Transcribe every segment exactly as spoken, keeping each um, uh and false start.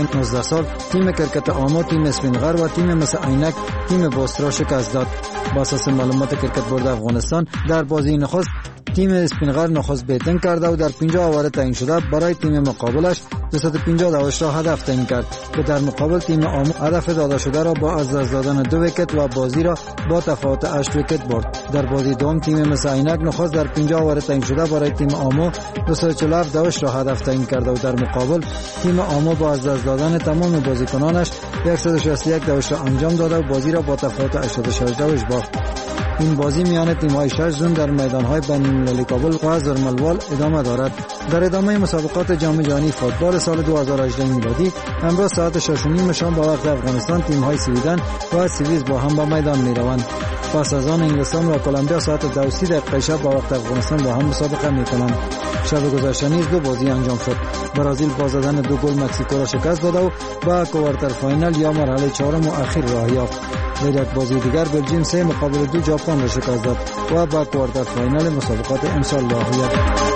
های نوزده سال تیم کرکت آمو تیم اسپینغر و تیم مس عینک تیم بوسترا شکست داد. با اساس معلومات کرکت بورد افغانستان در بازی نخست تیم اسپینغر نخست بیتن کرده و در پنجاه اوور تعیین شده برای تیم مقابلش دویست و پنجاه دعوش را هدف تعیین کرد که در مقابل تیم آمو هدف داده شده را با از دست دادن دو ویکت و بازی را با تفاوت هشت ویکت برد. در بازی دوم تیم مس عینک نخست در پنجاه اوور تعیین شده برای تیم آمو دویست و چهل و هفت دعوش را هدف تعیین کرده و در مقابل تیم آمو با از دست دادن تمام بازیکنانش صد و شصت و یک دعوش را انجام داده و بازی را با تفاوت هشتاد و شش دعوش باخت. این بازی میان تیم‌های شش زون در میدان‌های بین‌المللی کابل و زرملوال ادامه دارد. در ادامه مسابقات جام جهانی فوتبال سال دو هزار و هجده میلادی امروز ساعت شش و نیم شام با وقت افغانستان تیم‌های سویدن و سوئیس با هم به میدان میروند. پس از آن انگلستان و کلمبیا ساعت دو و سی دقیقه شب با وقت افغانستان با هم مسابقه میکنند. شب گذشته نیز دو بازی انجام شد. برزیل با زدن دو گل مکزیکو را شکست داد و با کوارتر فاینال یا مرحله چهارم و اخیر راه یافت. در یک بازی دیگر بلژیم سه مقابل دو ژاپن را شکست داد و با کوارتر فاینال مسابقات امسال راه یافت.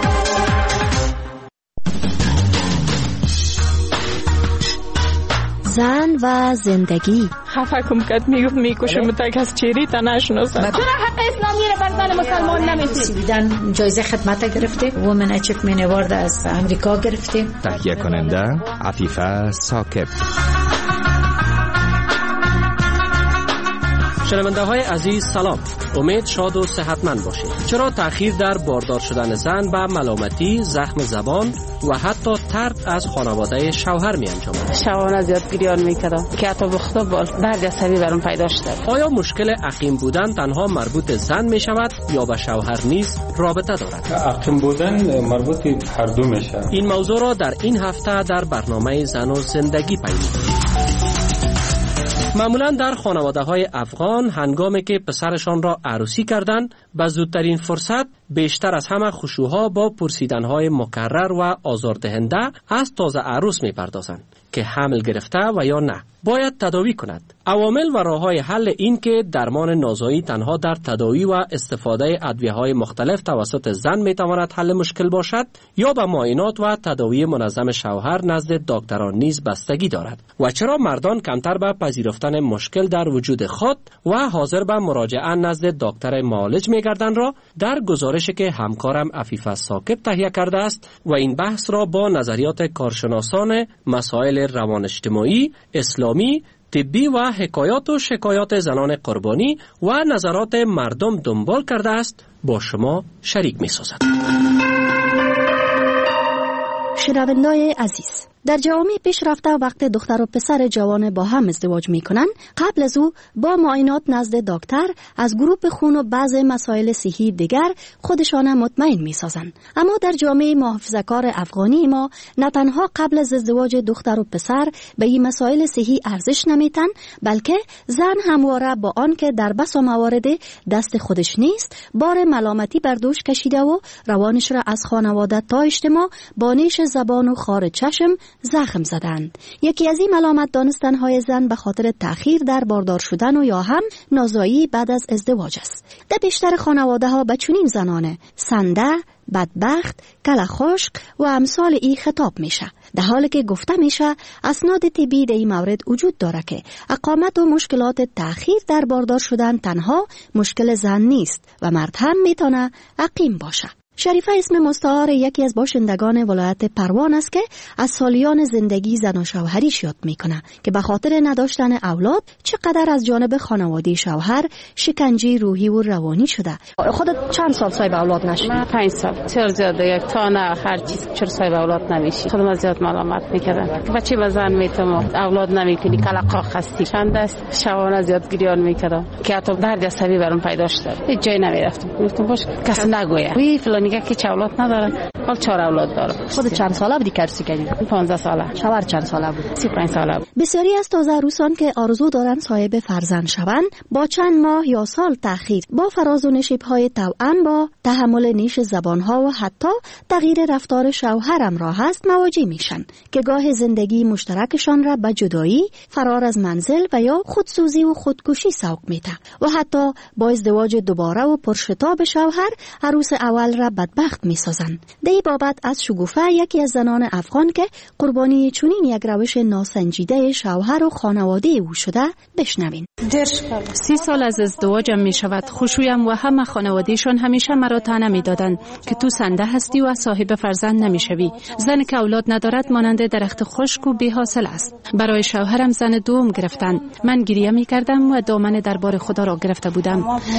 زن و زندگی. خفه کم کد میگفت میکشم تک از چیری تا نشناسم. چرا حق اسلامی را بر زن مسلمان نمیدید؟ سویدن جایزه خدمت گرفته، وومن اچیومنت اوارد از امریکا گرفته. تهیه کننده عفیفه ثاقب. شنونده های عزیز سلام، امید شاد و صحتمند باشید. چرا تأخیر در باردار شدن زن به ملامتی، زخم زبان و حتی طرد از خانواده شوهر می انجامد؟ شوهر زیاد گریان میکردم که حتی به خدا بال درد عصبی برام پیدا شد. آیا مشکل عقیم بودن تنها مربوط زن می شود یا به شوهر نیز رابطه دارد؟ عقیم بودن مربوط هر دو میشه. این موضوع را در این هفته در برنامه زن و زندگی پیدا کنید. معمولا در خانواده های افغان هنگامی که پسرشان را عروسی کردن به زودترین فرصت بیشتر از همه خشوها با پرسیدنهای مکرر و آزاردهنده از تازه عروس می پردازند که حمل گرفته و یا نه، باید تداوی کند. عوامل و راه‌های حل این که درمان نازایی تنها در تداوی و استفاده ادویه‌های مختلف توسط زن می‌تواند حل مشکل باشد یا به معاینات و تداوی منظم شوهر نزد دکتران نیز بستگی دارد و چرا مردان کمتر به پذیرفتن مشکل در وجود خود و حاضر به مراجعه نزد دکتر معالج می‌گردند را در گزارشی که همکارم عفیفه ثاقب تهیه کرده است و این بحث را با نظریات کارشناسان مسائل روان اجتماعی، اسلامی، طبی و حکایات و شکایات زنان قربانی و نظرات مردم دنبال کرده است با شما شریک می سازد. شنونده‌های عزیز، در جوامع پیشرفته وقت دختر و پسر جوان با هم ازدواج میکنن، قبل از او با معاینات نزد دکتر از گروپ خون و بعض مسائل صحی دیگر خودشان مطمئن میسازن. اما در جامعه محافظه‌کار افغانی ما نه تنها قبل از ازدواج دختر و پسر به این مسائل صحی ارزش نمیتن، بلکه زن همواره با آن که در بسا موارد دست خودش نیست بار ملامتی بر دوش کشیده و روانش را از خانواده تا اجتماع با نیش زبان و خار چشم زخم زدند. یکی از این ملامت دانستن‌های زن به خاطر تأخیر در باردار شدن و یا هم نازایی بعد از ازدواج است. در بیشتر خانواده‌ها به چنین زنانه سنده، بدبخت، کله خشک و امثال ای خطاب میشه، در حالی که گفته میشه اسناد طبی در این مورد وجود داره که اقامت و مشکلات تأخیر در باردار شدن تنها مشکل زن نیست و مرد هم میتونه عقیم باشه. شریفه اسم مستعار یکی از باشندگان ولایت پروان است که از سالیان زندگی زن و شوهریش یاد میکنه که به خاطر نداشتن اولاد چقدر از جانب خانواده شوهر شکنجه روحی و روانی شده. خودت چند سال صاحب اولاد نشدی؟ من پنج سال. چرا زیاده یک تا نه هر چیز چرا صاحب اولاد نمیشی؟ خودم زیاد ملامت میکردم. بچه بزن میتم اولاد نمیکنی کلاقا خستی. چند است شوانه زیاد گریان میکردم که حتی درد عصبی برام پیدا شد. هیچ جای نمیرفتم. گفتم باش کس نگویه. وی فلان میگه که چه اولاد نداره، حال چهار اولاد داره. خود چند ساله بودی کرسی کردی؟ پانزده ساله. شوهر چند ساله بود؟ سی و پنج ساله بود. بسیاری از تازه عروسان که آرزو دارن صاحب فرزند شوند با چند ماه یا سال تأخیر با فراز و نشیب‌های توأم با تحمل نیش زبان‌ها و حتی تغییر رفتار شوهر همراه است مواجه میشن که گاه زندگی مشترکشان را به جدایی، فرار از منزل و یا خودسوزی و خودکشی سوق میده و حتی با ازدواج دوباره و پرشتاب شوهر عروس اول را بدبخت می سازند. در این بابت از شگوفه یکی از زنان افغان که قربانی چنین یک روش ناسنجیده شوهر و خانواده او شده بشنوین. سی سال از ازدواجم می شود. خوشویم و همه خانوادهشان همیشه مرا طعنه می دادند که تو سنده هستی و صاحب فرزند نمی شوی. زن که اولاد ندارد مانند درخت خشک و بی حاصل است. برای شوهرم زن دوم گرفتند. من گریه می کردم و دامن دربار خدا را گرفته بودم.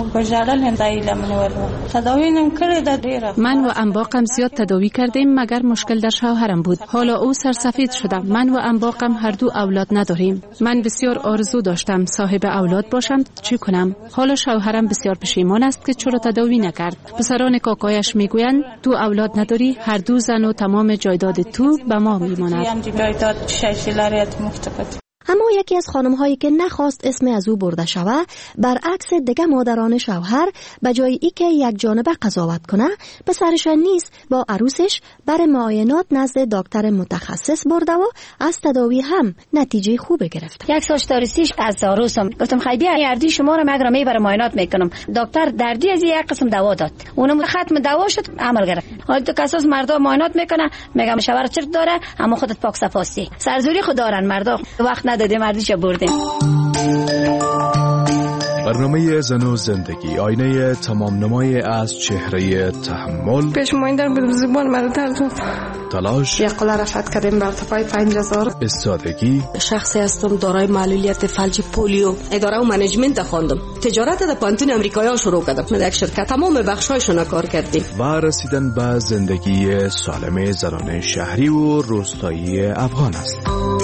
من و انباقم زیاد تداوی کردیم مگر مشکل در شوهرم بود. حالا او سرسفید شده. من و انباقم هر دو اولاد نداریم. من بسیار آرزو داشتم صاحب اولاد باشم. چی کنم؟ حالا شوهرم بسیار پشیمان است که چرا تداوی نکرد. پسران کاکایش میگویند تو اولاد نداری، هر دو زن و تمام جایداد تو به ما میماند. اما یکی از خانم هایی که نخواست اسم از او برده شود، برعکس دیگه مادران شوهر، به جای ای که یک جانبه قضاوت کنه، پسرش نیز با عروسش برای معاینات نزد دکتر متخصص برده و از تداوی هم نتیجه خوب گرفت. یک سال داریستیش از عروسم گفتم خیلی بیا اردی شما رو مگر میبرم معاینات میکنم. دکتر دردی از یک قسم دوا داد. اونم ختم دوا شد عمل گرفت. حالا تو کساس مردا معاینات میکنه، میگم شوهر چرت داره، اما خودت پاک صفاستی. سرزوری خود دارن مردا. وقت ندادیم مردیش بردیم. برنامه زن و زندگی، آینه تمام نمای از چهره تحمل، پیشمایندن به زبان مرا ترجمه، تلاش، یک قلعه رفت کردیم بر ارتفاع پنج هزار، استادگی. شخصی هستم دارای معلولیت فلج پولیو. اداره و منیجمنت خواندم. تجارت در پانتون امریکایی شروع کردم. در یک شرکت تمام بخشایشون کار کردیم. و رسیدن به زندگی سالم زنان شهری و روستایی افغان است.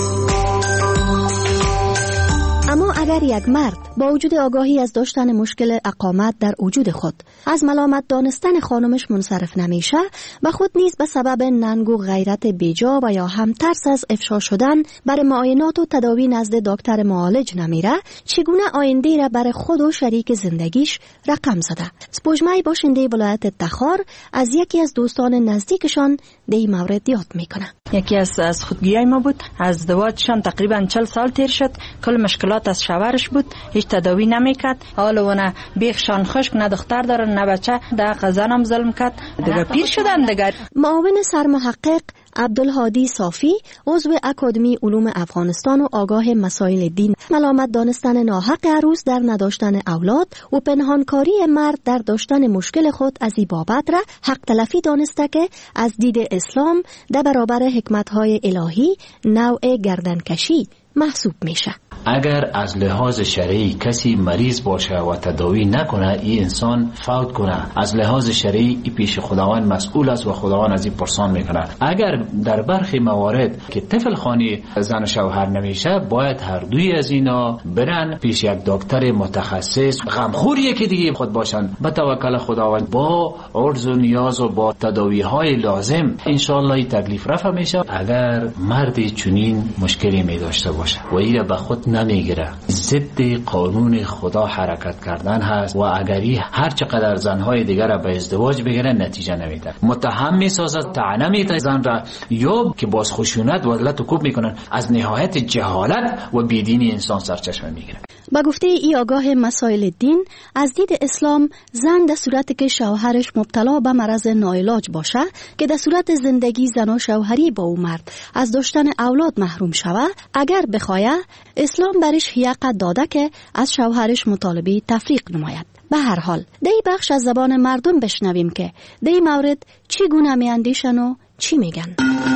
اما اگر یک مرد با وجود آگاهی از داشتن مشکل اقامت در وجود خود از ملامت دانستن خانمش منصرف نمیشه و خود نیز به سبب ننگ و غیرت بیجا و یا هم ترس از افشا شدن برای معاینات و تداوی نزد دکتر معالج نمیره، چگونه آینده را برای خود و شریک زندگیش رقم زده؟ سپوجمای باشنده ولایت تخار از یکی از دوستان نزدیکشان در این مورد یاد میکنه. یکی از از خودگیای ما بود. از ازدواجشان تقریبا چهل سال تیر شد. کل مشکلات از شوهرش بود، هیچ تداوی نمیکرد. حالا ونه بیخشان خشک، نه دختر دارن نه بچه. در قزانم ظلم کرد دیگه، پیر شدن دیگه. معاون سرمحقق عبدالهادی صافی، عضو اکادمی علوم افغانستان و آگاه مسائل دین، ملامت دانستن ناحق عروس در نداشتن اولاد و پنهانکاری مرد در داشتن مشکل خود از این بابت را حق تلفی دانسته که از دید اسلام در برابر حکمت‌های الهی نوع گردنکشی محسوب میشه. اگر از لحاظ شرعی کسی مریض باشه و تداوی نکنه، این انسان فوت کنه، از لحاظ شرعی این پیش خداوند مسئول است و خداوند از این پرسان میکنه. اگر در برخی موارد که طفل خوانی زن و شوهر نمیشه، باید هر دوی از اینا برن پیش یک دکتر متخصص، غمخوریه که دیگه خود باشن، به توکل خداوند با عرض و نیاز و با تداوی های لازم انشالله این تکلیف رفع میشه. اگر مردی چنین مشکلی می داشته باشه و این به خود نمیگیره، ضد قانون خدا حرکت کردن هست و اگری هر چقدر زنهای دیگر را به ازدواج بگیره نتیجه نمیده، متهم میسازد، طعنه میده زن را، یا که باز خشونت و ذلت و کوب میکنن. از نهایت جهالت و بیدینی انسان سرچشمه میگیره. با گفته ای آگاه مسائل دین، از دید اسلام زن در صورتی که شوهرش مبتلا به مرض ناعلاج باشه که در صورت زندگی زن و شوهری با او مرد از داشتن اولاد محروم شوه، اگر بخواه اسلام برش حق داده که از شوهرش مطالبه تفریق نماید. به هر حال در این بخش از زبان مردم بشنویم که در این مورد چی گونه می اندیشن و چی میگن.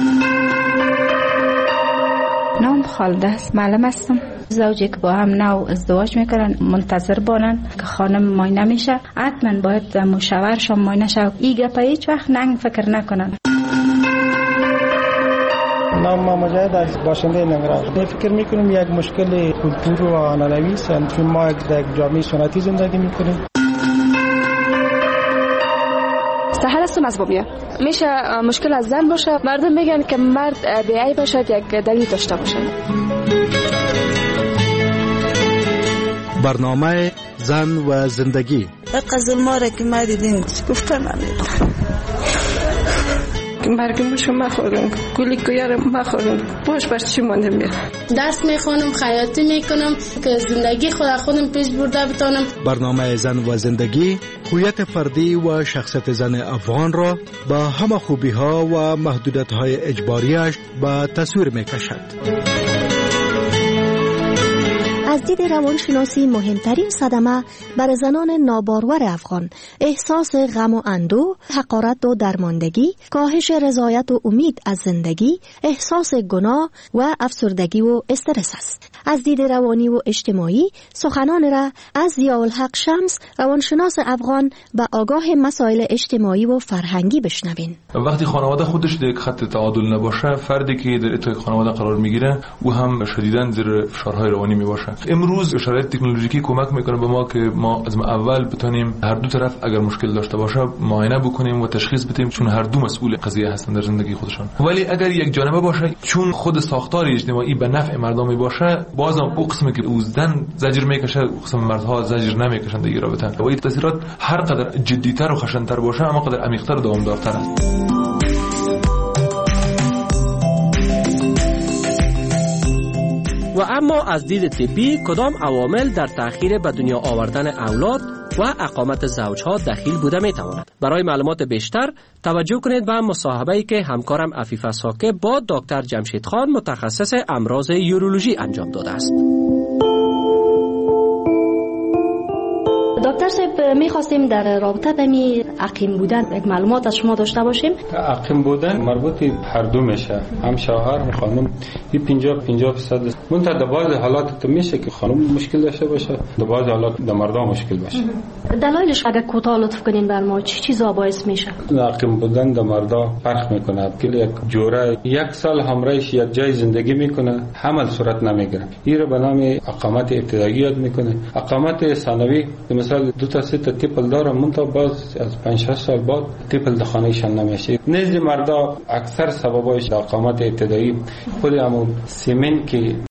نام خالده است، معلم هستم. زوجی که با هم نو ازدواج میکنن منتظر بانن که خانم ماینه میشه، حتما باید مشاورشون ماینه شو. این گپا هیچ وقت ننگ فکر نکنن. نام ما مجاهد از باشنده ننگرهار. فکر میکنم یک مشکل کلتور و عنعنوی است، چون ما در جامعه سنتی زندگی میکنیم. سهر هستم از بابیه. میشه مشکل از زن باشه، مردم میگن که مرد بیعیب باشد، یک دلیل داشته باشه. برنامه زن و زندگی. قزل ما را که ما دیدیم گفتن نمیدونم مرگ موش مخورن گلی کویار مخورن باش بر چی ماندم بیا درس میخونم خیاطی میکنم که زندگی خود خودم پیش برده بتونم. برنامه زن و زندگی هویت فردی و شخصیت زن افغان را با همه خوبی ها و محدودیت های اجباریش به تصویر میکشد. از دید روانشناسی مهمترین صدمه بر زنان نابارور افغان احساس غم و اندوه، حقارت و درماندگی، کاهش رضایت و امید از زندگی، احساس گناه و افسردگی و استرس است. از دید روانی و اجتماعی سخنان را از ضیاءالحق شمس روانشناس افغان به آگاه مسائل اجتماعی و فرهنگی بشنوین. وقتی خانواده خودش در خط تعادل نباشه، فردی که در اتای خانواده قرار میگیره او هم شدیداً زیر فشارهای روانی میباشه. امروز شرایط تکنولوژیکی کمک میکنه به ما که ما از اول بتونیم هر دو طرف اگر مشکل داشته باشه معاینه بکنیم و تشخیص بدیم، چون هر دو مسئول قضیه هستن در زندگی خودشان. ولی اگر یک جانبه باشه، چون خود ساختار اجتماعی به نفع مردم باشه، بازم او قسمی که او زن زجر میکشه، قسم مردها زجر نمیکشن در این رابطه. و این تاثیرات هر قدر جدی‌تر و خشن‌تر باشه، اما قدر عمیق‌تر و دوامدارتر است. و اما از دید طبی کدام عوامل در تأخیر به دنیا آوردن اولاد و اقامت زوجها دخیل بوده می تواند؟ برای معلومات بیشتر توجه کنید به مصاحبه‌ای که همکارم عفیفه ساکب با دکتر جمشید خان متخصص امراض یورولوژی انجام داده است. دکتر صاحب می‌خواستیم در رابطه به می عقیم بودن یک معلومات از شما داشته باشیم. عقیم بودن مربوط هر دو میشه، هم شوهر هم خانم. این پنجاه پنجاه درصد منتها در بعض حالات تو میشه که خانم مشکل داشته باشه، در بعض حالات در مرد مشکل باشه. دلایلش اگه کوتاه لطف کنین بر ما چی چیزا باعث میشه؟ عقیم بودن در مرد فرق میکنه. کلی یک جوره یک سال همراهش یک جای زندگی میکنه، حمل صورت نمیگیره. این رو به نام اقامت ابتدایی یاد میکنه. اقامت ثانوی مثلا دو تا سه تا تیپل داره، منتها باز از پنج شش سال بعد تیپل در خانهشان نمیشه. نزد مردا اکثر سببایش اقامت ابتدایی خود همون سیمن که